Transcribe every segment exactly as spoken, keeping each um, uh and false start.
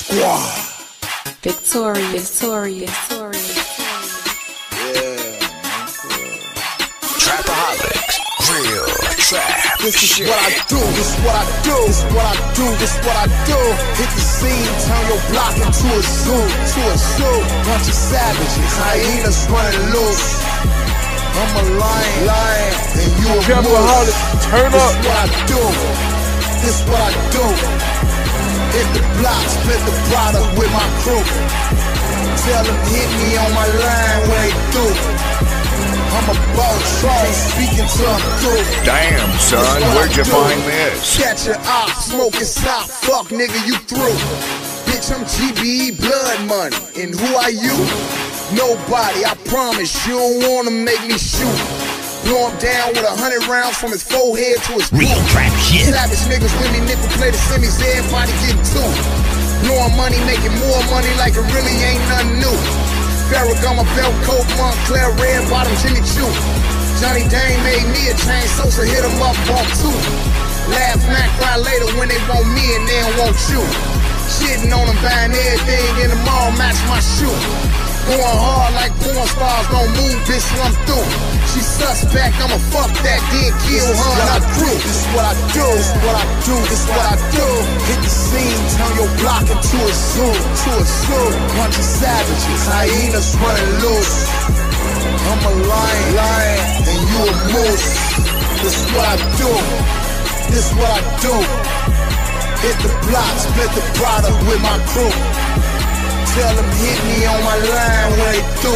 Squad. Victorious, victorious, victorious. Yeah. Trapaholics, real trap. This is what I do, this is what I do, this is what I do, this is what I do. Hit the scene, turn your block into a zoo, to a zoo. Bunch of savages, hyenas running loose. I'm a lion, lion, and you a Trapaholics, turn this up. This is what I do, this is what I do. Hit the block, split the product with my crew. Tell them hit me on my line when they do. I'm a boss, ain't speaking to them through. Damn, son, where'd you find this? Catch your op, smoking stop, fuck nigga, you through. Bitch, I'm G B E blood money, and who are you? Nobody, I promise, you don't wanna make me shoot. Blow him down with a hundred rounds from his forehead to his Real trap shit. Savage niggas with me, nickel play the semis, everybody getting two. Blowing money, making more money like it really ain't nothing new. Ferragamo, belt coat, Montclair, red bottom, Jimmy Choo. Johnny Dane made me a chain, Sosa hit him up, bump two. Laugh, not cry later when they want me and they don't want you. Shitting on them, buying everything in the mall, match my shoe. Going hard like porn stars, don't move, bitch, I'm through. She suspect, I'ma fuck that, then kill her and I crew. This is what I do, this is what I do, this is what I do. Hit the scene, turn your block into a zoo, to a zoo. Bunch of savages, hyenas running loose. I'm a lion, lion, and you a moose. This is what I do, this is what I do. Hit the block, split the product with my crew. Tell them hit me on my line when they do.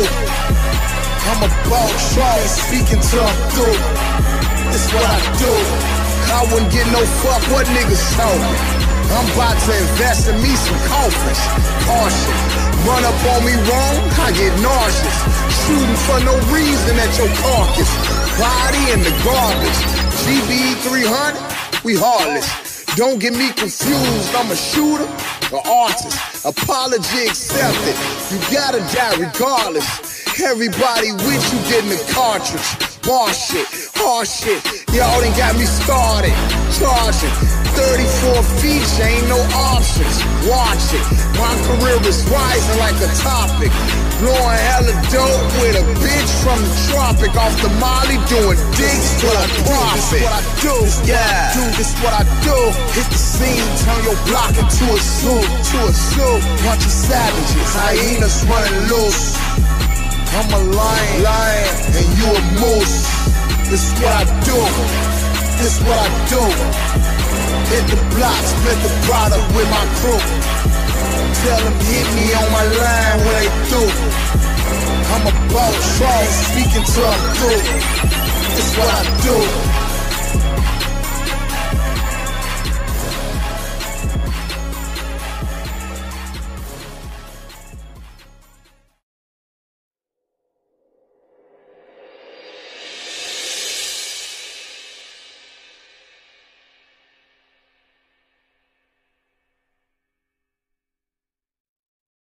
I'm a boss, ain't speaking to them through. This what I do. I wouldn't get no fuck what niggas talking. I'm about to invest in me some coffins. Caution, run up on me wrong, I get nauseous. Shooting for no reason at your carcass. Body in the garbage. G B E three hundred, we heartless. Don't get me confused, I'm a shooter, an artist. Apology accepted, you gotta die regardless. Everybody with you getting the cartridge. Bar shit, hard shit, y'all done got me started. Charging, thirty-four feet, ain't no options. Watch it, my career is rising like a topic. Blowing hella dope with a bitch from the tropic. Off the molly, doing digs for a profit. This what I do, yeah. Do this what I do. Hit the scene, turn your block into a zoo, to a zoo. Bunch of savages, hyenas running loose. I'm a lion, lion, and you a moose. This is what I do, this is what I do. Hit the block, split the product with my crew. Tell them hit me on my line when they do. I'm a boss, ain't speaking to them through. This is what I do.